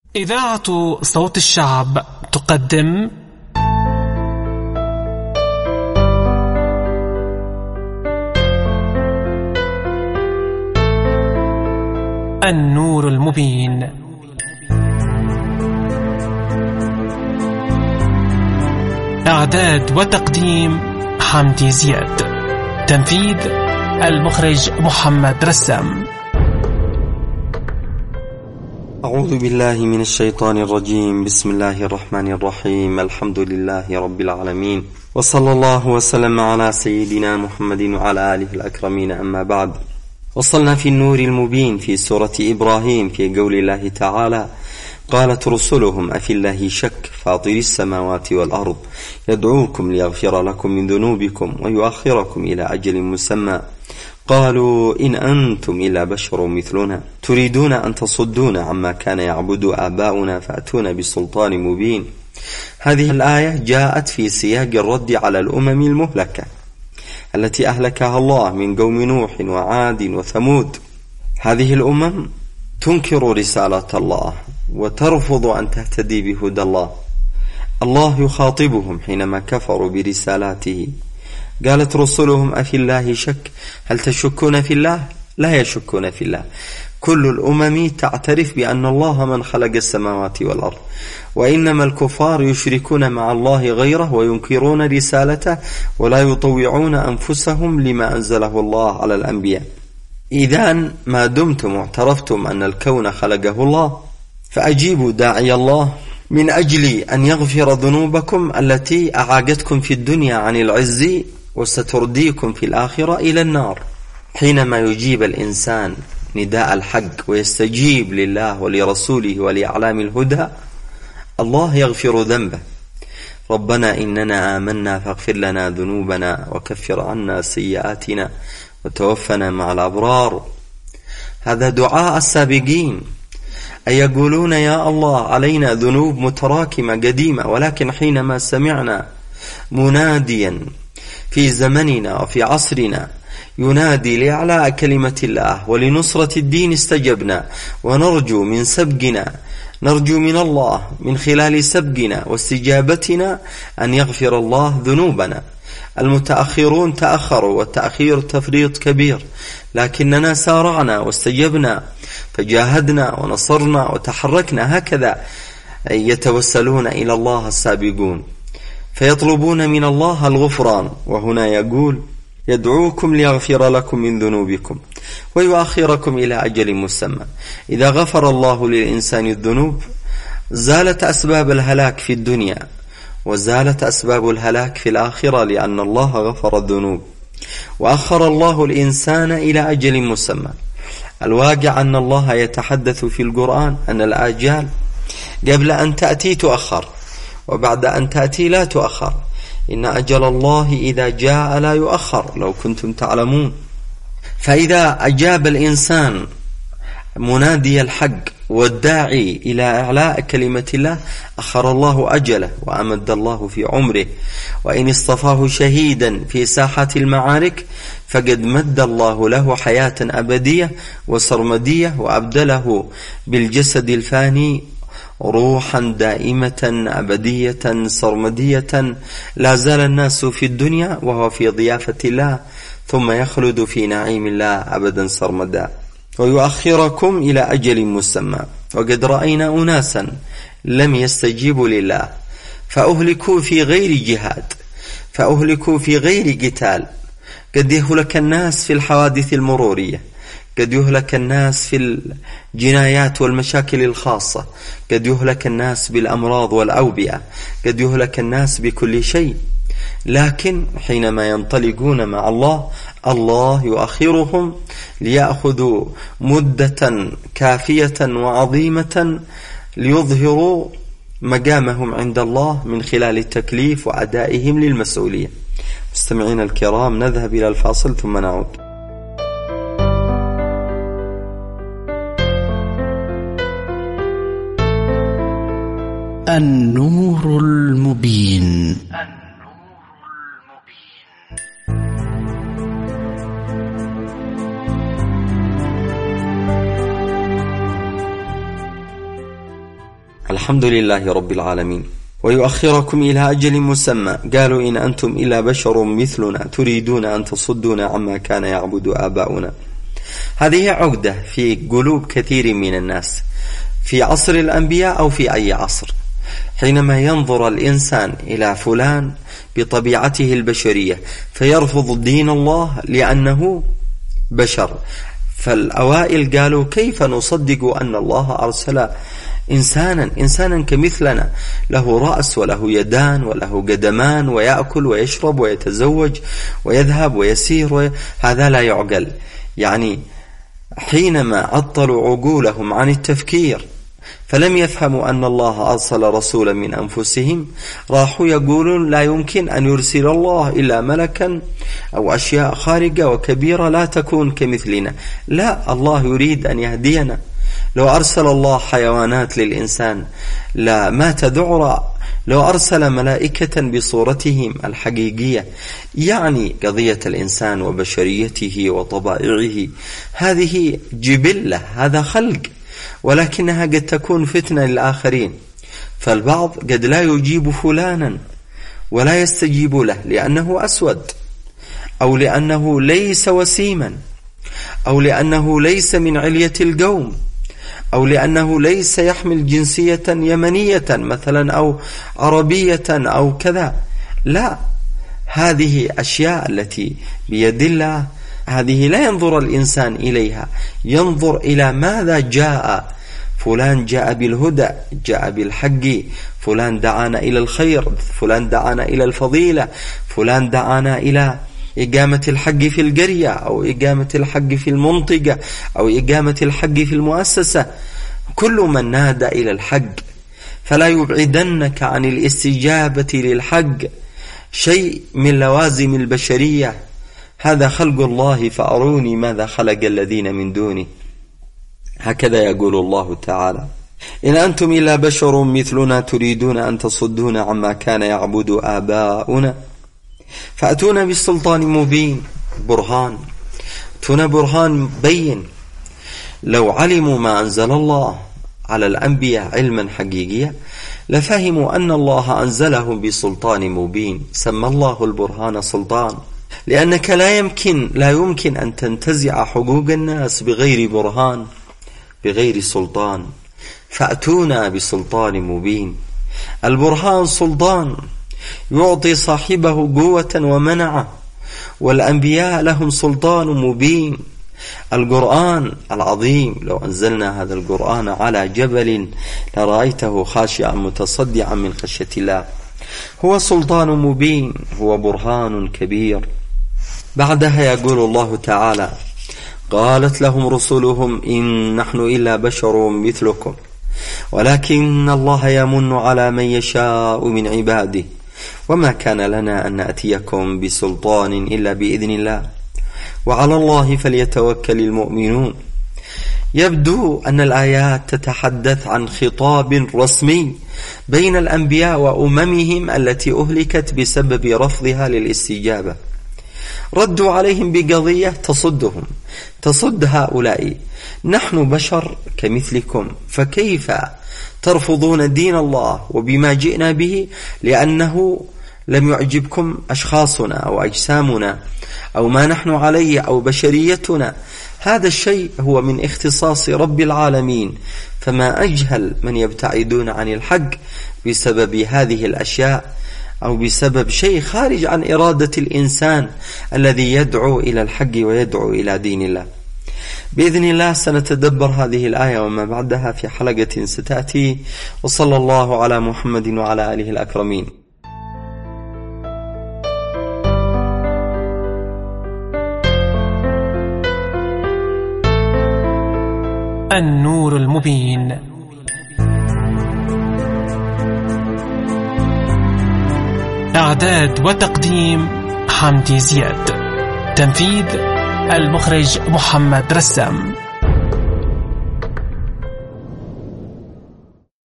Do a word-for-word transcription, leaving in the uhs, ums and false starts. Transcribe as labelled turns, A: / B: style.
A: إذاعة صوت الشعب تقدم النور المبين. إعداد وتقديم حمدي زياد. تنفيذ المخرج محمد رسام.
B: أعوذ بالله من الشيطان الرجيم. بسم الله الرحمن الرحيم. الحمد لله رب العالمين، وصلى الله وسلم على سيدنا محمد وعلى آله الأكرمين. أما بعد، وصلنا في النور المبين في سورة إبراهيم في قول الله تعالى: قالت رسلهم أفي الله شك فاطر السماوات والأرض يدعوكم ليغفر لكم من ذنوبكم ويؤخركم إلى أجل مسمى قالوا إن أنتم إلا بشر مثلنا تريدون أن تصدونا عما كان يعبد آباؤنا فأتونا بسلطان مبين. هذه الآية جاءت في سياق الرد على الأمم المهلكة التي أهلكها الله من قوم نوح وعاد وثمود. هذه الأمم تنكر رسالة الله وترفض أن تهتدي بهدى الله. الله يخاطبهم حينما كفروا برسالاته. قالت رسلهم أفي الله شك، هل تشكون في الله؟ لا يشكون في الله. كل الأمم تعترف بأن الله من خلق السماوات والأرض، وإنما الكفار يشركون مع الله غيره وينكرون رسالته ولا يطوعون أنفسهم لما أنزله الله على الأنبياء. إذن ما دمتم واعترفتم أن الكون خلقه الله فأجيبوا داعي الله من أجل أن يغفر ذنوبكم التي أعاقتكم في الدنيا عن العز وسترديكم في الآخرة إلى النار. حينما يجيب الإنسان نداء الحق ويستجيب لله ولرسوله ولأعلام الهدى، الله يغفر ذنبه. ربنا إننا آمنا فاغفر لنا ذنوبنا وكفر عنا سيئاتنا وتوفنا مع الأبرار. هذا دعاء السابقين، أي يقولون يا الله علينا ذنوب متراكمة قديمة، ولكن حينما سمعنا مناديا في زمننا وفي عصرنا ينادي لإعلاء كلمة الله ولنصرة الدين استجبنا، ونرجو من سبقنا نرجو من الله من خلال سبقنا واستجابتنا أن يغفر الله ذنوبنا. المتأخرون تأخروا، والتأخير تفريط كبير، لكننا سارعنا واستجبنا فجاهدنا ونصرنا وتحركنا. هكذا يتوسلون إلى الله السابقون فيطلبون من الله الغفران. وهنا يقول: يدعوكم ليغفر لكم من ذنوبكم ويؤخركم إلى أجل مسمى. إذا غفر الله للإنسان الذنوب زالت أسباب الهلاك في الدنيا وزالت أسباب الهلاك في الآخرة، لأن الله غفر الذنوب. وأخر الله الإنسان إلى أجل مسمى. الواقع أن الله يتحدث في القرآن أن الآجال قبل أن تأتي تؤخر، وبعد أن تأتي لا تؤخر. إن أجل الله إذا جاء لا يؤخر لو كنتم تعلمون. فإذا أجاب الإنسان منادي الحق والداعي إلى إعلاء كلمة الله أخر الله أجله وأمد الله في عمره. وإن اصطفاه شهيدا في ساحة المعارك فقد مد الله له حياة أبدية وسرمدية، وأبدله بالجسد الفاني روحا دائمة أبدية سرمدية. لا زال الناس في الدنيا وهو في ضيافة الله، ثم يخلد في نعيم الله أبدا سرمدا. ويؤخركم إلى أجل مسمى. وقد رأينا أناسا لم يستجيبوا لله فأهلكوا في غير جهاد، فأهلكوا في غير قتال. قد يهلك الناس في الحوادث المرورية، قد يهلك الناس في الجنايات والمشاكل الخاصة، قد يهلك الناس بالأمراض والأوبئة، قد يهلك الناس بكل شيء. لكن حينما ينطلقون مع الله الله يؤخرهم ليأخذوا مدة كافية وعظيمة ليظهروا مقامهم عند الله من خلال التكليف وأدائهم للمسؤولية. مستمعين الكرام، نذهب إلى الفاصل ثم نعود.
C: النور المبين.
B: الحمد لله رب العالمين. ويؤخركم إلى أجل مسمى قالوا إن أنتم إلا بشر مثلنا تريدون أن تصدونا عما كان يعبد آباؤنا. هذه عقدة في قلوب كثير من الناس في عصر الأنبياء أو في أي عصر. حينما ينظر الإنسان إلى فلان بطبيعته البشرية فيرفض دين الله لأنه بشر. فالأوائل قالوا كيف نصدق أن الله أرسل إنسانا إنسانا كمثلنا له رأس وله يدان وله قدمان ويأكل ويشرب ويتزوج ويذهب ويسير وي... هذا لا يعقل. يعني حينما عطلوا عقولهم عن التفكير فلم يفهموا أن الله أرسل رسولا من أنفسهم راحوا يقولون لا يمكن أن يرسل الله إلا ملكا أو أشياء خارجة وكبيرة لا تكون كمثلنا. لا، الله يريد أن يهدينا. لو أرسل الله حيوانات للإنسان لا ما تذعر. لو أرسل ملائكة بصورتهم الحقيقية، يعني قضية الإنسان وبشريته وطبائعه هذه جبلة، هذا خلق، ولكنها قد تكون فتنة للآخرين. فالبعض قد لا يجيب فلانا ولا يستجيب له لأنه أسود، أو لأنه ليس وسيما، أو لأنه ليس من علية القوم، أو لأنه ليس يحمل جنسية يمنية مثلا أو عربية أو كذا. لا، هذه أشياء التي بيد الله هذه لا ينظر الإنسان إليها، ينظر إلى ماذا جاء. فلان جاء بالهدى، جاء بالحق، فلان دعانا إلى الخير، فلان دعانا إلى الفضيلة، فلان دعانا إلى إقامة الحق في القرية أو إقامة الحق في المنطقة أو إقامة الحق في المؤسسة. كل من نادى إلى الحق فلا يبعدنك عن الاستجابة للحق شيء من لوازم البشرية. هذا خلق الله فأروني ماذا خلق الذين من دونه. هكذا يقول الله تعالى: إن أنتم إلا بشر مثلنا تريدون أن تصدونا عما كان يعبد آباؤنا فأتونا بالسلطان مبين. برهان، أتونا برهان بين. لو علموا ما أنزل الله على الأنبياء علما حقيقيا لفهموا أن الله أنزلهم بسلطان مبين. سمى الله البرهان سلطان، لأنك لا يمكن لا يمكن أن تنتزع حقوق الناس بغير برهان، بغير سلطان. فأتونا بسلطان مبين. البرهان سلطان يعطي صاحبه قوة ومنعة، والأنبياء لهم سلطان مبين. القرآن العظيم لو أنزلنا هذا القرآن على جبل لرأيته خاشعا متصدعا من خشية الله. هو سلطان مبين، هو برهان كبير. بعدها يقول الله تعالى: قالت لهم رسلهم إن نحن إلا بشر مثلكم ولكن الله يمن على من يشاء من عباده وما كان لنا أن نأتيكم بسلطان إلا بإذن الله وعلى الله فليتوكل المؤمنون. يبدو أن الآيات تتحدث عن خطاب رسمي بين الأنبياء وأممهم التي أهلكت بسبب رفضها للاستجابة. ردوا عليهم بقضية تصدهم، تصد هؤلاء. نحن بشر كمثلكم، فكيف ترفضون دين الله وبما جئنا به لأنه لم يعجبكم أشخاصنا أو أجسامنا أو ما نحن عليه أو بشريتنا؟ هذا الشيء هو من اختصاص رب العالمين، فما أجهل من يبتعدون عن الحق بسبب هذه الأشياء أو بسبب شيء خارج عن إرادة الإنسان الذي يدعو إلى الحق ويدعو إلى دين الله. بإذن الله سنتدبر هذه الآية وما بعدها في حلقة ستأتي، وصلى الله على محمد وعلى آله الأكرمين.
A: النور المبين. إعداد وتقديم حمدي زياد. تنفيذ المخرج محمد رسام.